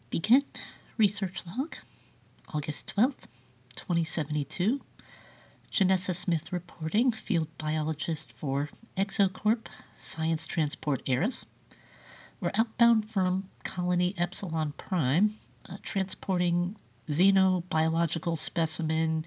Begin research log, August 12th, 2072. Janessa Smith reporting, field biologist for ExoCorp, Science Transport Eris. We're outbound from Colony Epsilon Prime, transporting xenobiological specimen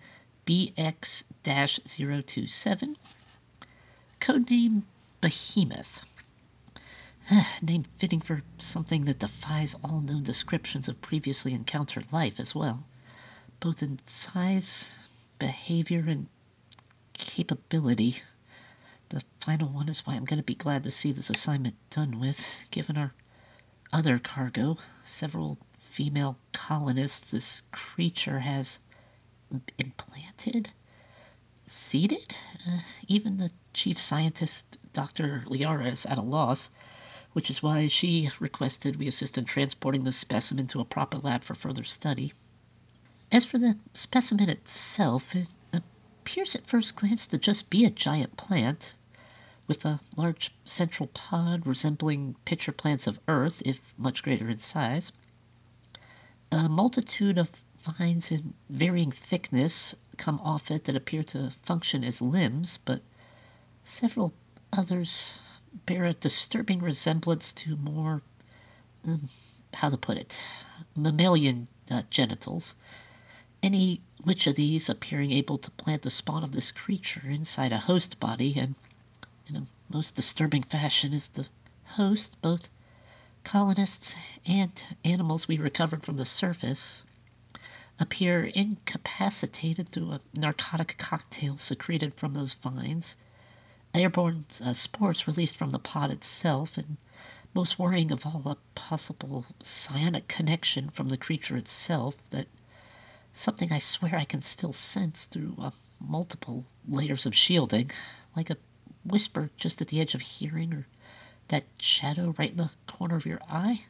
BX-027, codename Behemoth. Name fitting for something that defies all known descriptions of previously encountered life as well, both in size, behavior, and capability. The final one is why I'm going to be glad to see this assignment done with, given our other cargo, several female colonists this creature has implanted, seeded. Even the chief scientist, Dr. Liara, is at a loss, which is why she requested we assist in transporting the specimen to a proper lab for further study. As for the specimen itself, it appears at first glance to just be a giant plant, with a large central pod resembling pitcher plants of Earth, if much greater in size. A multitude of vines in varying thickness come off it that appear to function as limbs, but several others bear a disturbing resemblance to more, how to put it, mammalian genitals. Any which of these appearing able to plant the spawn of this creature inside a host body, and in a most disturbing fashion is the host, both colonists and animals we recovered from the surface, appear incapacitated through a narcotic cocktail secreted from those vines, airborne spores released from the pod itself, and most worrying of all, a possible psionic connection from the creature itself, that something I swear I can still sense through multiple layers of shielding, like a whisper just at the edge of hearing, or that shadow right in the corner of your eye.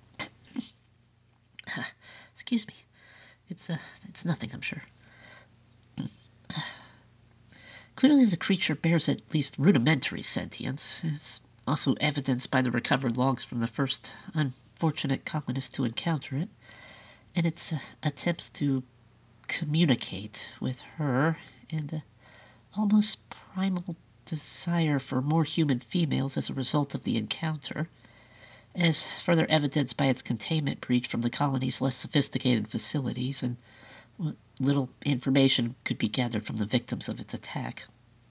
Excuse me. It's nothing, I'm sure. Clearly the creature bears at least rudimentary sentience, as also evidenced by the recovered logs from the first unfortunate colonist to encounter it, and its attempts to communicate with her, and an almost primal desire for more human females as a result of the encounter, as further evidenced by its containment breach from the colony's less sophisticated facilities, and what little information could be gathered from the victims of its attack.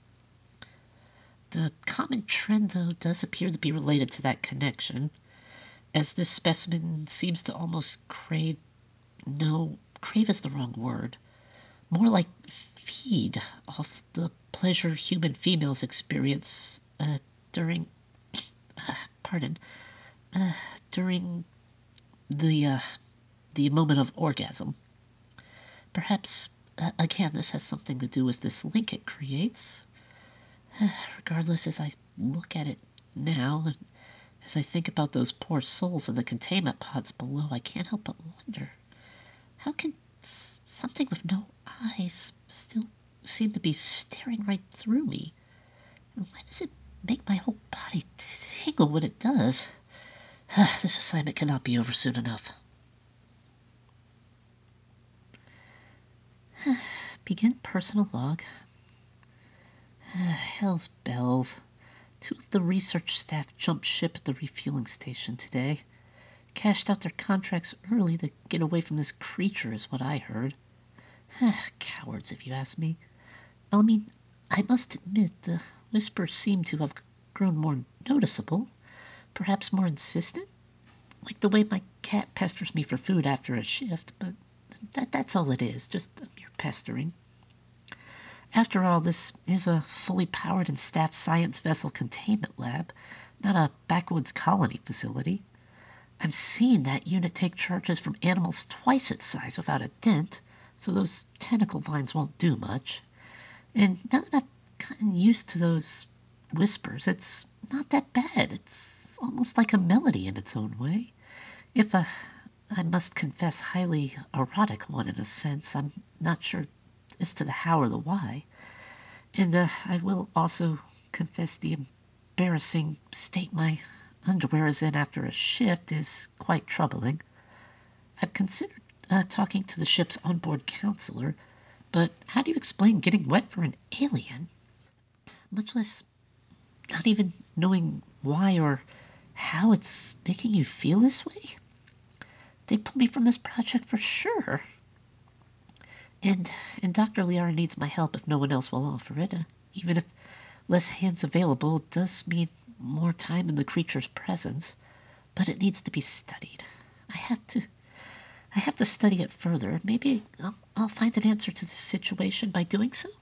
The common trend, though, does appear to be related to that connection, as this specimen seems to almost crave is the wrong word, more like feed off the pleasure human females experience during, pardon, during the moment of orgasm. Perhaps, again, this has something to do with this link it creates. Regardless, as I look at it now, and as I think about those poor souls in the containment pods below, I can't help but wonder, how can something with no eyes still seem to be staring right through me? And why does it make my whole body tingle when it does? This assignment cannot be over soon enough. Begin personal log. Hell's bells. 2 of the research staff jumped ship at the refueling station today. Cashed out their contracts early to get away from this creature, is what I heard. Cowards, if you ask me. I mean, I must admit, the whispers seem to have grown more noticeable, perhaps more insistent, like the way my cat pesters me for food after a shift, but that's all it is, just a mere pestering. After all, this is a fully powered and staffed science vessel containment lab, not a backwoods colony facility. I've seen that unit take charges from animals twice its size without a dent, so those tentacle vines won't do much. And now that I've gotten used to those whispers, it's not that bad. It's almost like a melody in its own way. If I must confess, highly erotic one in a sense. I'm not sure as to the how or the why. And I will also confess the embarrassing state my underwear is in after a shift is quite troubling. I've considered talking to the ship's onboard counselor, but how do you explain getting wet for an alien? Much less not even knowing why or how it's making you feel this way? They pulled me from this project for sure. And and Dr. Liara needs my help if no one else will offer it. Even if less hands available, it does mean more time in the creature's presence. But it needs to be studied. I have to I have to study it further. Maybe I'll find an answer to this situation by doing so.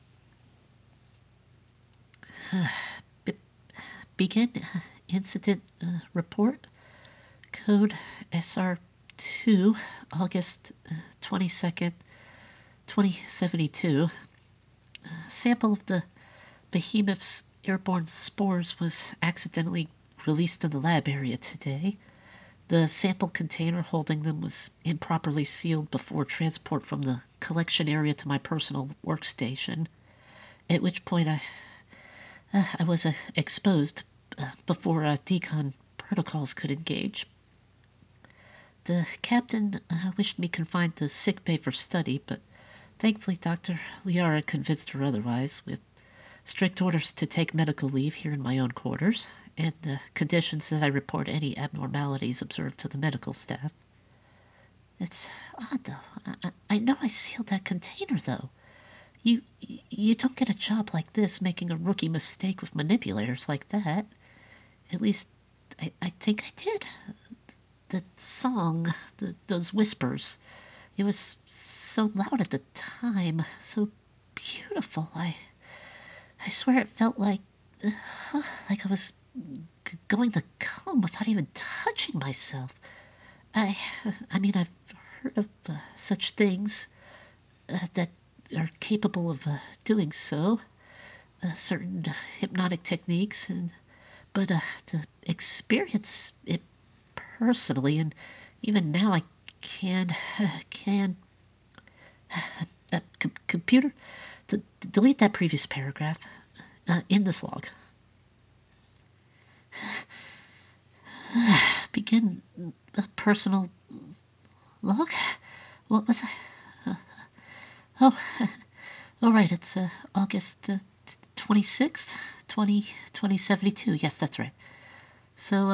Begin incident report. Code SR2, August 22nd, 2072. Sample of the behemoth's airborne spores was accidentally released in the lab area today. The sample container holding them was improperly sealed before transport from the collection area to my personal workstation, at which point I was exposed before decon protocols could engage. The captain wished me confined to sick bay for study, but thankfully Dr. Liara convinced her otherwise, with strict orders to take medical leave here in my own quarters, and conditions that I report any abnormalities observed to the medical staff. It's odd, though. I know I sealed that container, though. You don't get a job like this making a rookie mistake with manipulators like that. At least, I think I did. The song, those whispers, it was so loud at the time, so beautiful. I swear it felt like I was going to come without even touching myself. I, I mean, I've heard of such things that are capable of doing so, certain hypnotic techniques, but to experience it personally, and even now I can computer delete that previous paragraph in this log. Begin a personal log. What was I? Oh, all right. It's August 26th, 2072. Yes, that's right. So,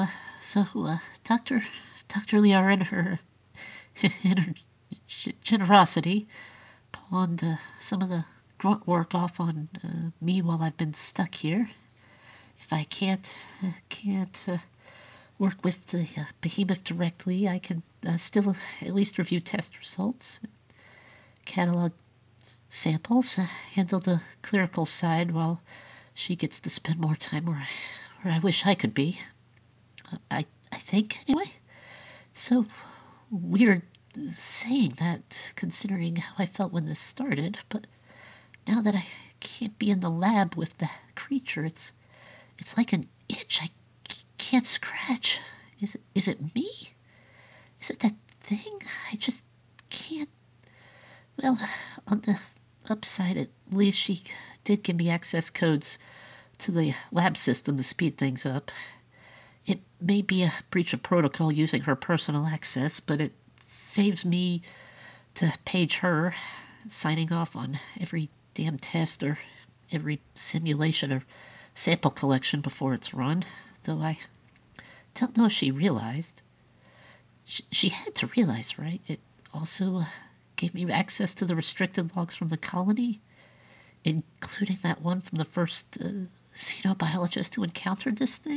Dr. Liara and her, in her generosity, pawned some of the grunt work off on me while I've been stuck here. If I can't work with the behemoth directly, I can still at least review test results, catalog samples, handle the clerical side while she gets to spend more time where I wish I could be. I think, anyway. It's so weird saying that, considering how I felt when this started, but now that I can't be in the lab with the creature, it's like an itch I can't scratch. Is it me? Is it that thing? I just can't. Well, on the upside, at least she did give me access codes to the lab system to speed things up. It may be a breach of protocol using her personal access, but it saves me to page her, signing off on every damn test or every simulation or sample collection before it's run, though I don't know if she realized. She had to realize, right? It also gave me access to the restricted logs from the colony, including that one from the first xenobiologist who encountered this thing.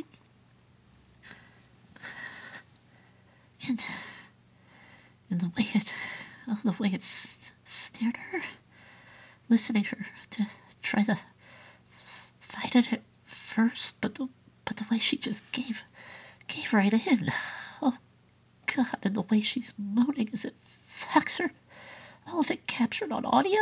And, and the way it stared at her, listening to her to try to fight it at first, but the way she just gave right in. Oh God, and the way she's moaning as it fucks her. All of it captured on audio.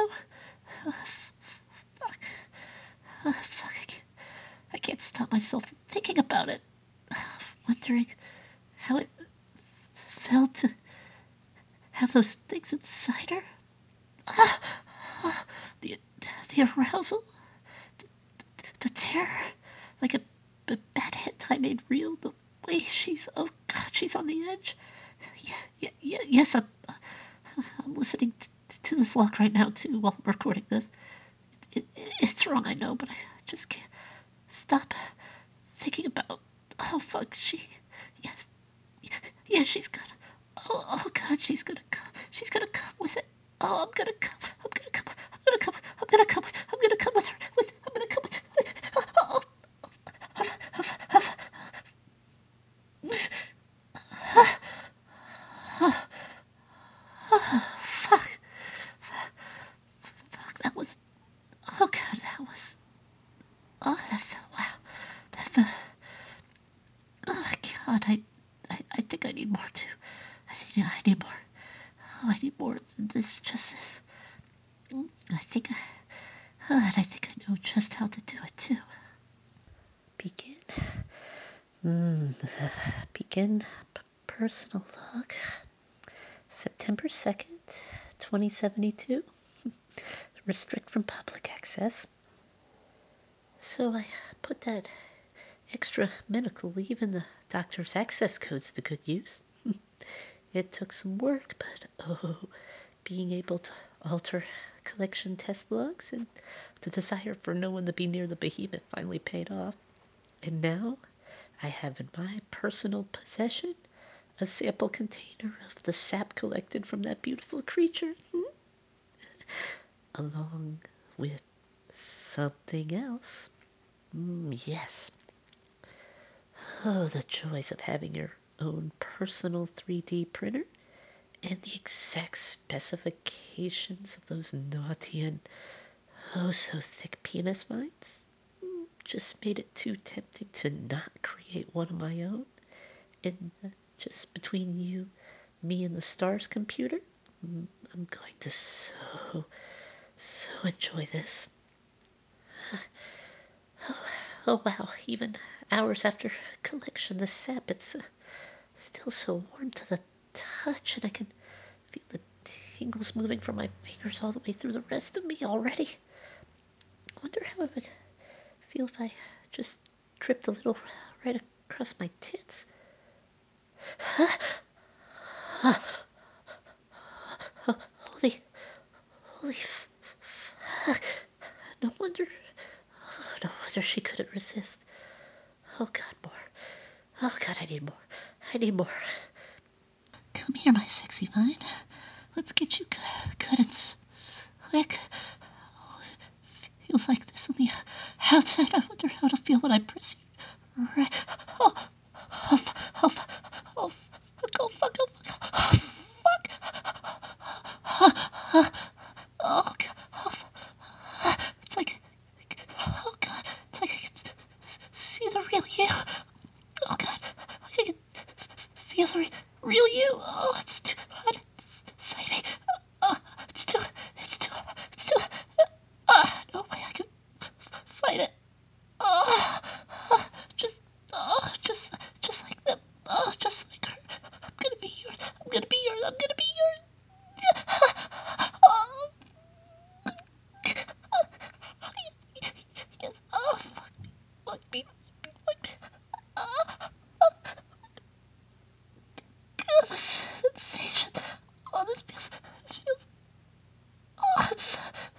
Fuck. Fuck. I can't stop myself from thinking about it. Wondering how it felt to have those things inside her. Ah, ah, the, the arousal, the terror, like a bad hit I made real. The way she's, oh God, she's on the edge. Yes, I'm listening to this log right now too while I'm recording this. It's wrong, I know, but I just can't stop thinking about. Oh fuck, yes, yes, she's gonna. Oh god, she's gonna come. She's gonna come with it. Oh, I'm gonna come. I'm gonna come. I'm gonna come. I'm gonna come. I'm gonna come with her. I'm gonna come with. Oh, fuck. Fuck, that was. Oh god, that was. Oh, that felt. Wow. That felt. Oh god, I think I need more too. I need more. Oh, I need more than this. Just this. I think I. Oh, and I think I know just how to do it too. Begin. Begin personal log. September 2nd, 2072. Restrict from public access. So I put that extra medical leave in the doctor's access code's the good use. It took some work, but oh, being able to alter collection test logs and the desire for no one to be near the behemoth finally paid off. And now I have in my personal possession a sample container of the sap collected from that beautiful creature, along with something else. Yes. Oh, the joys of having your own personal 3D printer and the exact specifications of those naughty and oh so thick penis vines just made it too tempting to not create one of my own. And just between you, me, and the stars computer, I'm going to so enjoy this. Oh wow, even hours after collection, the sap, it's still so warm to the touch, and I can feel the tingles moving from my fingers all the way through the rest of me already. I wonder how it would feel if I just dripped a little right across my tits. Holy, holy fuck. No wonder, no wonder she couldn't resist. Oh god, more. Oh god, I need more. I need more. Come here, my sexy vine. Let's get you good and slick. Oh, it feels like this on the outside. I wonder how it'll feel when I press you. Right. Oh, oh, oh, oh, fuck, oh, fuck, oh, fuck, oh, fuck. Oh, God. Oh, it's like, oh, God. It's like I can see the real you. Oh, God. I can feel the real you. Oh, it's too hot. It's exciting. Oh, it's too, it's too, no way I can fight it. Oh, just, just like them. Oh, just like her. I'm gonna be yours. I'm gonna be yours. I'm gonna be yours. Oh, yes. Oh, fuck me. Fuck me. Fuck me. Oh, God, this sensation. Oh, this feels, oh, it's,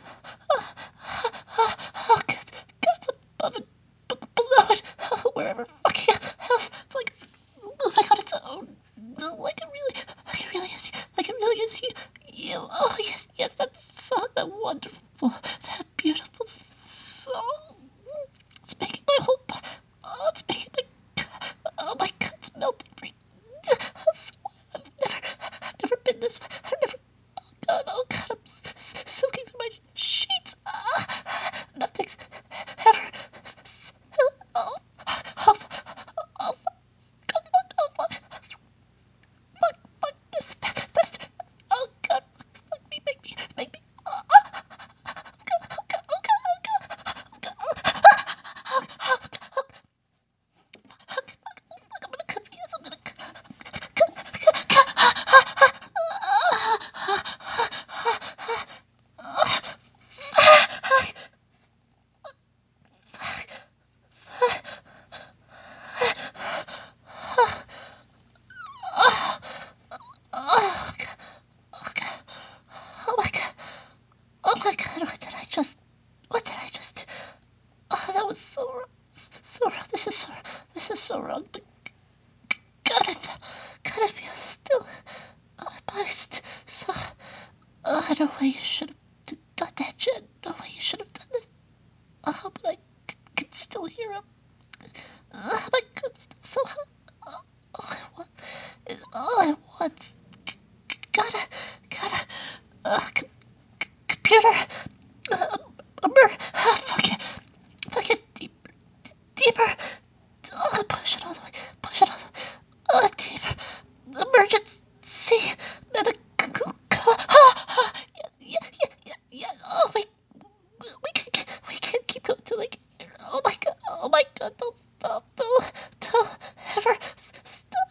oh, God's above it, below it, wherever fucking else. It's like it's moving on its own. Like it really, is. Like it really is you. You. Oh yes, yes. That song, that wonderful, that beautiful song. It's making my whole. Oh, it's making my. Oh my God, it's melting. I've never been this. I've never. Oh God, I'm soaking through my sheets. Nothing's ever. Oh, oh, oh, fuck, oh, fuck this faster. Oh God, fuck me, make me. Oh, no way you should have done that, Jen. No way you should have done this. Oh, but I could still hear him. Oh my God, it's so hot. All I want. Gotta. Computer. Fuck it. Fuck it. Deeper. Push it all the way. Push it all the way. Deeper. Emergency. Medical. Yeah. Oh, we can keep going till like here. Oh my God. Oh my God. Don't stop. Don't ever stop.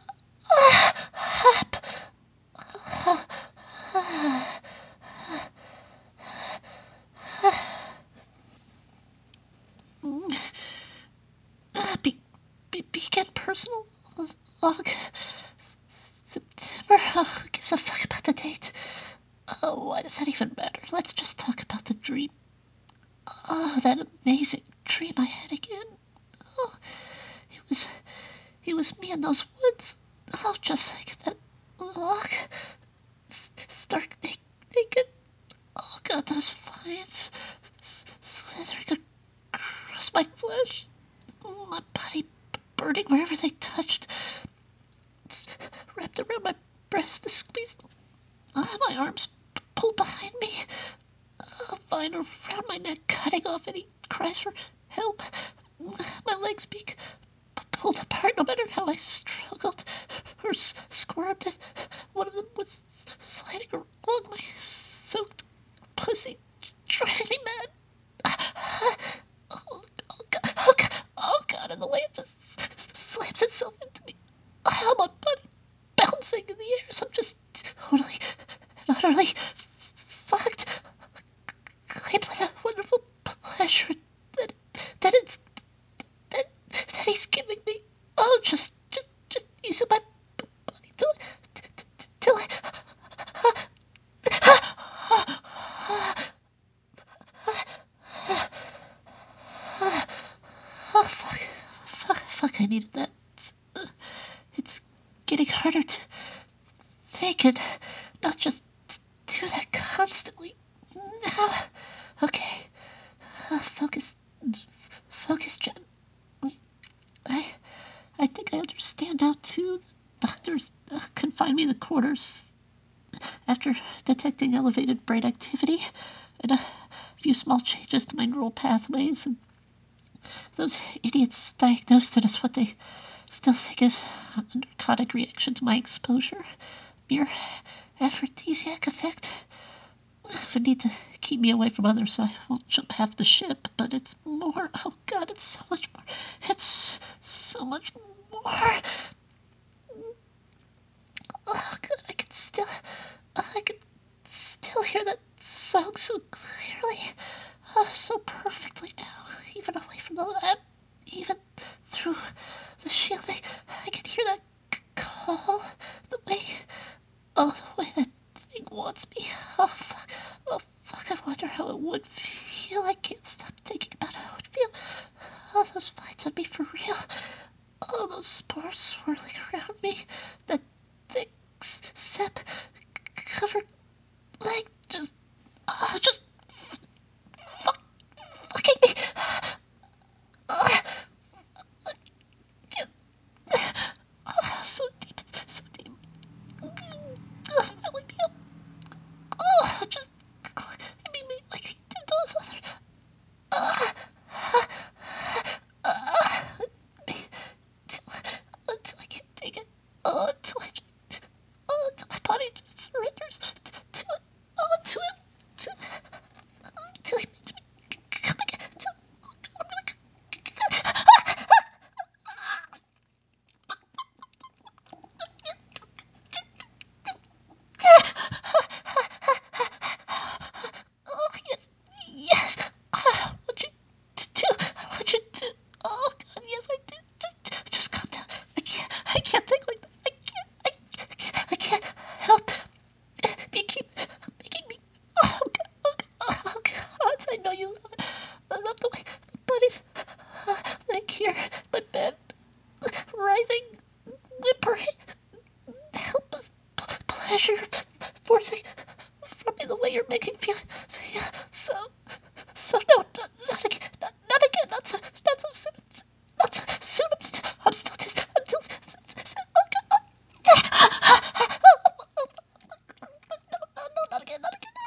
Be, Begin personal log. September. Oh, who gives a fuck about the date? Oh, why does that even matter? Let's just talk about the dream. Oh, that amazing dream I had again. Oh, it was me in those woods. Oh, just like that log. Stark naked. Oh God, those vines slithering across my flesh. Oh, my body burning wherever they touched. It's wrapped around my breast to squeeze. My arms pulled behind me. A vine around my neck, cutting off any cries for help. My legs being pulled apart no matter how I struggled or squirmed. One of them was sliding along my soaked pussy, driving me mad. Oh God, and the way it just slams itself into me. Oh, my body bouncing in the air as I'm just totally and utterly fucked. Claimed with a wonderful pleasure that that it's that he's giving me. Oh, just using my body till oh fuck, I needed that. It's getting harder to think and not just do that constantly. Now, okay, focus, Jen. I I think I understand now too. Doctors confined me in the quarters after detecting elevated brain activity and a few small changes to my neural pathways. And those idiots diagnosed it as what they still think is a narcotic reaction to my exposure. Mere aphrodisiac effect. Would need to keep me away from others so I won't jump half the ship, but it's more. Oh God, it's so much more. It's so much more. Oh God, I can still hear that song so clearly, so perfectly now, even away from the lab, even through the shielding. I can hear that call, the way, the way that thing wants me. Oh fuck, I wonder how it would feel. I can't stop thinking about how it would feel. Oh, those fights would be for real. All those spores swirling around me, that thick sap covered leg just fuck, fucking me. Uh, so deep, so deep. Filling me up. Just hitting me like he did those other. Uh, until, until I can't take it. Until my body just surrenders to it. To him. Till he makes me come again. I'm oh, yes. I want you to do. I want you to. Oh God, yes, I do. Just calm down. I can't think like that. I can't help. You keep making me. Oh God, oh God, I know you love it. I love the way my body's like here, my bed, writhing, whimpering, helpless pleasure, forcing from in the way you're making me feel so, no, not again, not again, not so soon, not so soon. I'm still just until. Oh God. No, not again, not again.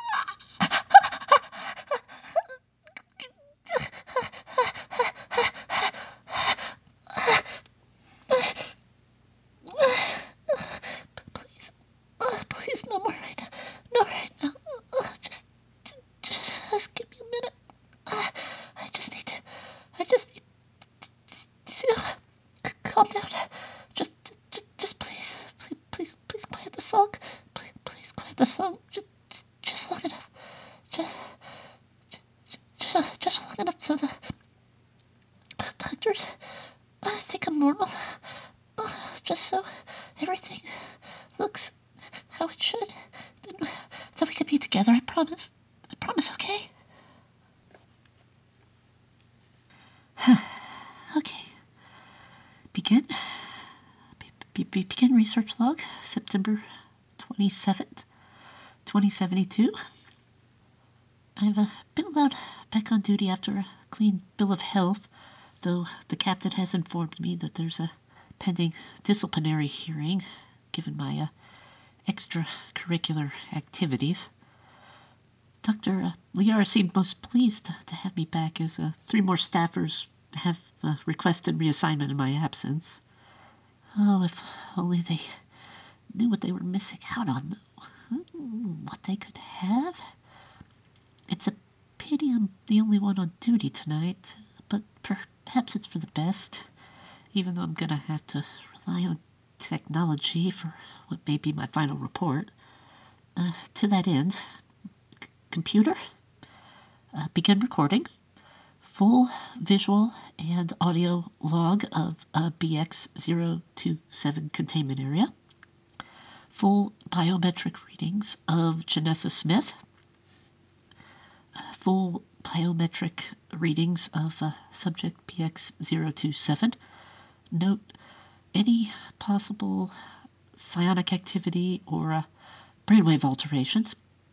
Please, please, no more right now. No right now. Just, just give me a minute. I just need to. I just need to calm down. Just please quiet the song. Please quiet the song. Just long enough. Just, just long enough so the doctors think I'm normal. Just so everything looks how it should. Then we could be together. I promise. I promise. Okay. Okay. Begin. Begin research log. September 27th, 2072. I've been allowed back on duty after a clean bill of health, though the captain has informed me that there's a pending disciplinary hearing given my extracurricular activities. Dr. Liara seemed most pleased to have me back, as 3 more staffers have requested reassignment in my absence. Oh, if only they knew what they were missing out on, though. What they could have. It's a pity I'm the only one on duty tonight, but perhaps it's for the best, even though I'm gonna have to rely on technology for what may be my final report. To that end, computer, begin recording. Full visual and audio log of BX027 containment area. Full biometric readings of Janessa Smith. Full biometric readings of subject BX027. Note any possible psionic activity or brainwave alterations.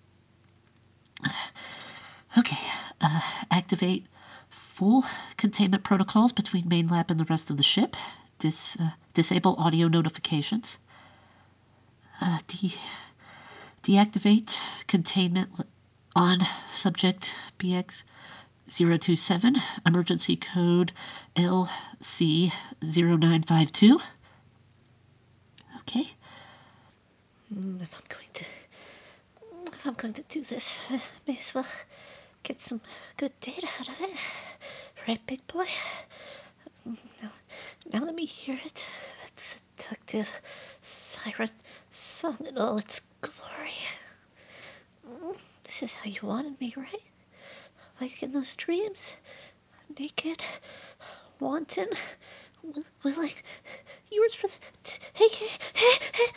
Okay, activate full containment protocols between main lab and the rest of the ship. Disable audio notifications. Deactivate containment on subject BX027, emergency code LC0952. Okay. If I'm going to do this, may as well get some good data out of it. Right, big boy? Now let me hear it. That seductive siren song in all its glory. This is how you wanted me, right? Like in those dreams? Naked, wanton, willing. Yours for the hey.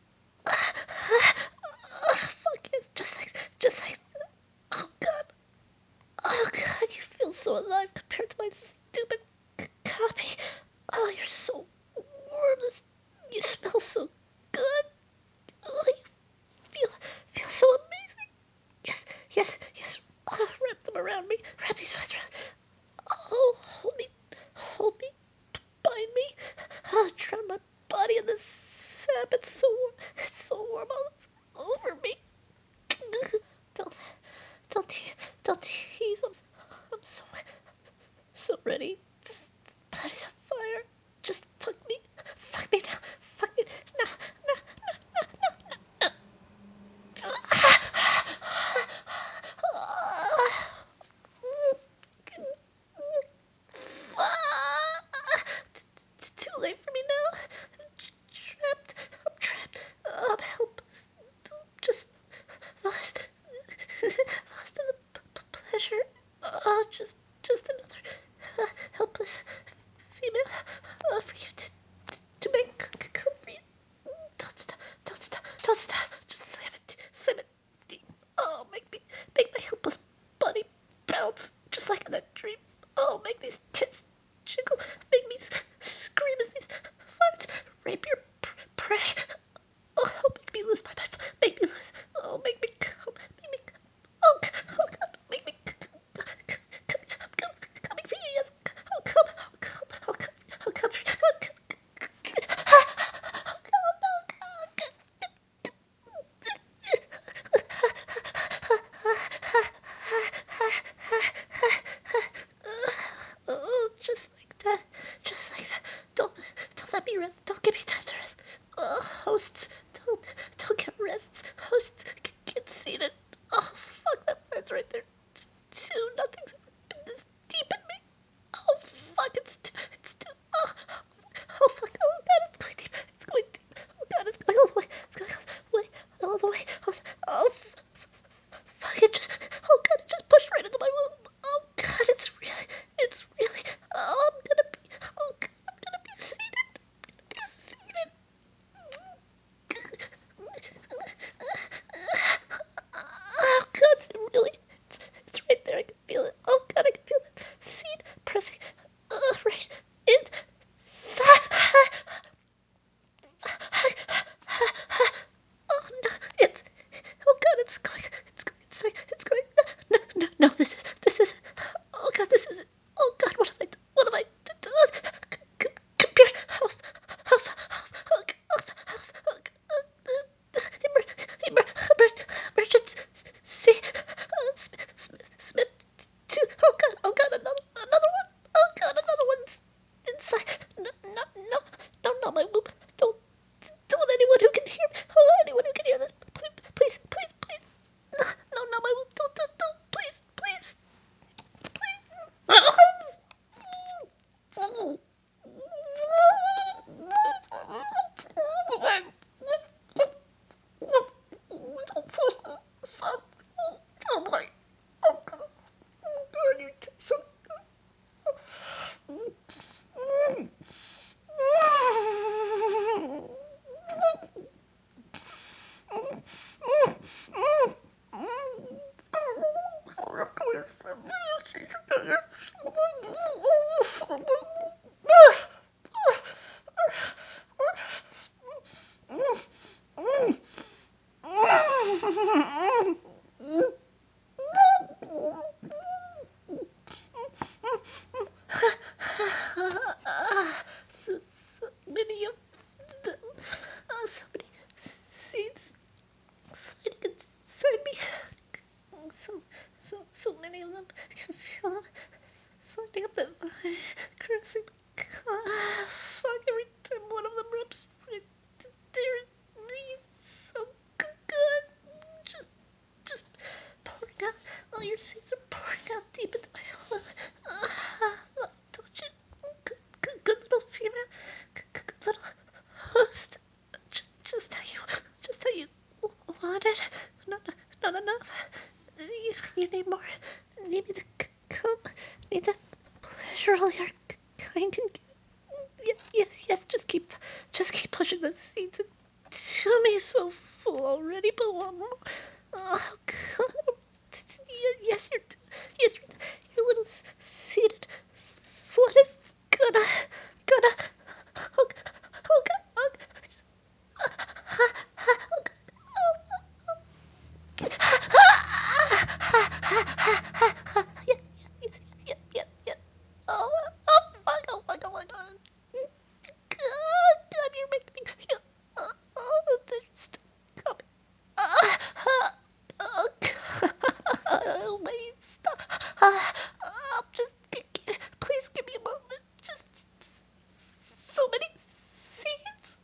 Fuck it. Just like, oh God. Oh God, you feel so alive compared to my stupid copy. Oh, you're so warm. You smell so good. Oh, you feel so amazing. Yes. Oh, wrap them around me. Wrap these vines around. Oh, hold me, bind me. Oh, drown my body in the sap. It's so warm all over me. Don't, don't, don't tease. I'm so ready. This body's on fire. Just fuck me now, fuck me now, It's too late for me now. I'm trapped. I'm helpless. wait. Oh, fuck, oh god, it just pushed right into my womb. Oh god, it's really, oh, oh god, I'm gonna be seated. Be seated. Oh god, it's right there. I can feel it. Oh god, I can feel the seed pressing, right inside. Oh no, oh god, it's going inside, it's going, no, no, no, this is, oh god, this is, oh god, what have I done? Computer, emergency, Smith, two, oh god, another one, oh god, another one's inside, no, no, no, no, not my womb, don't anyone who can hear me, anyone who can hear this, please, please, please, no, no, not my womb, don't, please, please, please. Oh my, oh god, you so so many of them, so many seeds sliding inside me. So many of them. I can feel them sliding up that vine, caressing my calf. Fuck, every time one of them rips right there at me. So good. Just pouring out. All your seeds are pouring out deep into my heart. Touch it. Good little female. Good little host. Just how you want it. Not, not enough. You need more. Need me to come. Need that pleasure all your kind can give. Yes. Just keep pushing the seeds into me. So full already, but one more. Oh God. Yes, yes, your little seated slut is gonna. Oh, oh, oh, yeah, yeah. Oh, fuck. God, you're making me feel. They're still coming. Oh, oh, wait, stop. Just, please give me a moment. Just so many seeds.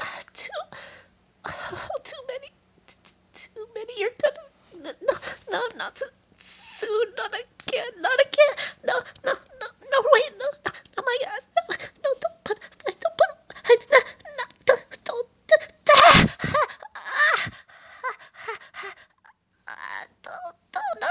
Too many. Too many. You're gonna. No, not too soon. Not again. No, wait, no, my ass. No, don't put, don't, don't,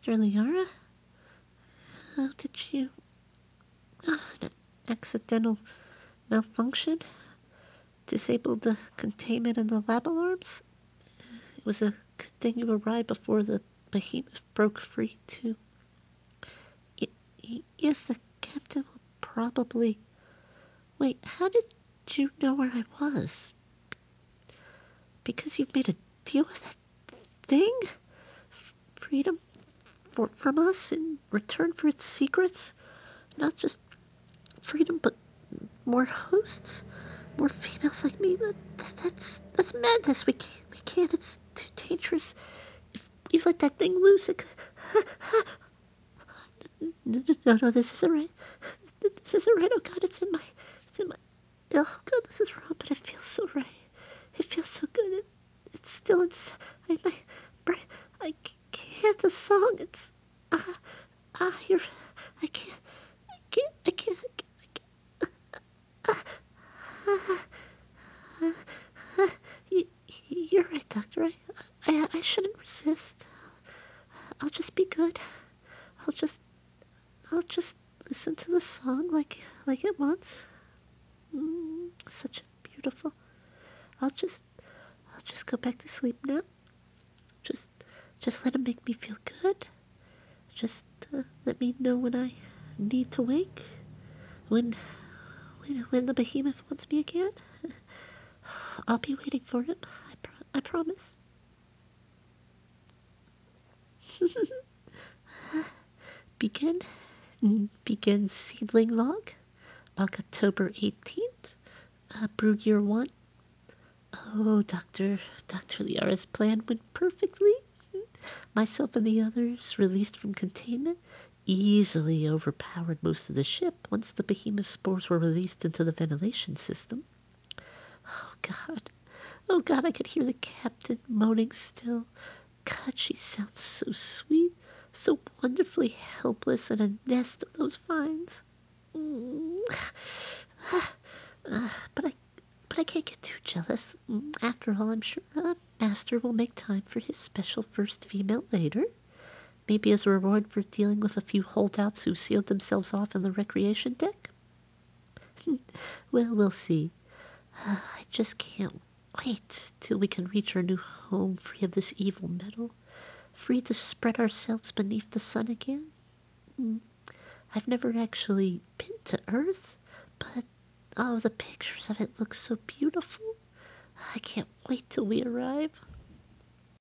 Dr. Liara? How did you... an accidental malfunction? Disabled the containment and the lab alarms? It was a good thing you arrived before the behemoth broke free, too. Yes, the captain will probably... Wait, how did you know where I was? Because you've made a deal with that thing? Freedom from us in return for its secrets? Not just freedom, but more hosts? More females like me? That's madness. We can't. It's too dangerous. If we let that thing loose, it could... No, this isn't right. This isn't right. Oh God, it's in my, oh God, this is wrong, but it feels so right. It feels so good. It's still inside my brain. I can't, the song, it's, you're, I can't, you, you're right, Doctor. I shouldn't resist. I'll just be good. I'll just, I'll just listen to the song like it wants. Such a beautiful. I'll just, I'll just go back to sleep now. Just, just let him make me feel good. Just let me know when I need to wake. When, when the behemoth wants me again. I'll be waiting for him. I promise. Begin. Begin seedling log. October 18th. Brood year 1. Oh, Dr. Liara's plan went perfectly. Myself and the others, released from containment, easily overpowered most of the ship once the behemoth spores were released into the ventilation system. Oh God, oh God, I could hear the captain moaning still. God, she sounds so sweet, so wonderfully helpless in a nest of those vines. Mm. But I can't get too jealous. After all, I'm sure Master will make time for his special first female later. Maybe as a reward for dealing with a few holdouts who sealed themselves off in the recreation deck? Well, we'll see. I just can't wait till we can reach our new home free of this evil metal, free to spread ourselves beneath the sun again. Mm, I've never actually been to Earth, but oh, the pictures of it look so beautiful. I can't wait till we arrive.